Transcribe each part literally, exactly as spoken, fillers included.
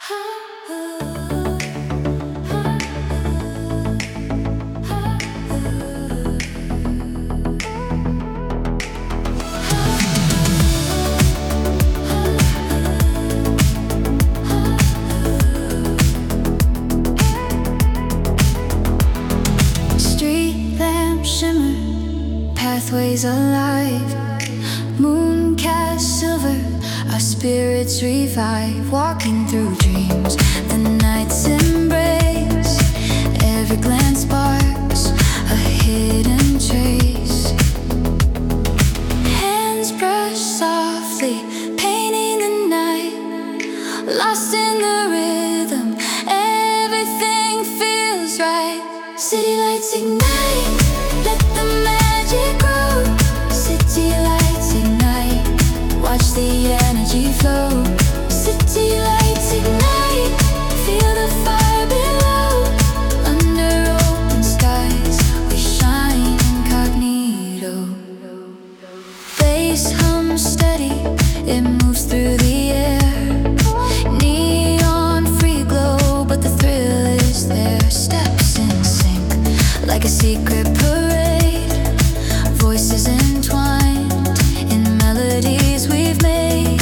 Street lamp shimmer, pathways alive, moon cast silver, our spirits revive. Walking through dreams, the night's embrace, every glance sparks a hidden trace. Hands brush softly, painting the night, lost in the rhythm, everything feels right. City lights ignite, let the magic grow. City lights ignite, watch the energy flow. City lights ignite, feel the fire below. Under open skies, we shine incognito. Bass hums steady, it moves through the air. Neon free glow, but the thrill is there. Steps in sync, like a secret parade. Voices entwined in melodies we've made.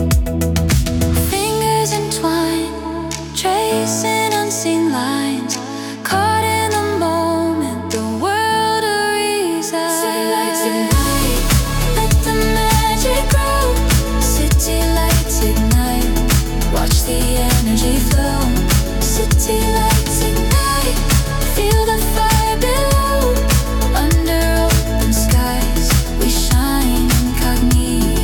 Fingers entwined, tracing unseen lines. Caught in the moment, the world a reason. City lights ignite, let the magic grow. City lights ignite, watch the energy flow. City lights ignite, feel the fire below. Under open skies, we shine incognito.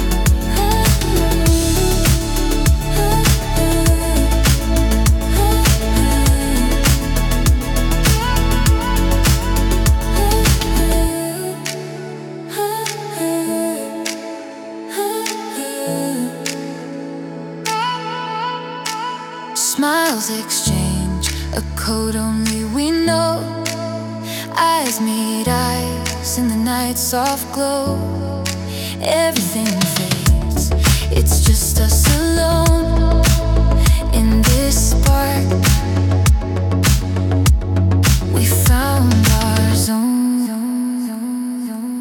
Smiles exchange, a code only we know. Eyes meet eyes in the night's soft glow. Everything fades, it's just us alone in this spark. We found our zone.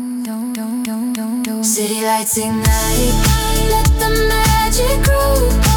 City lights ignite, let the magic grow.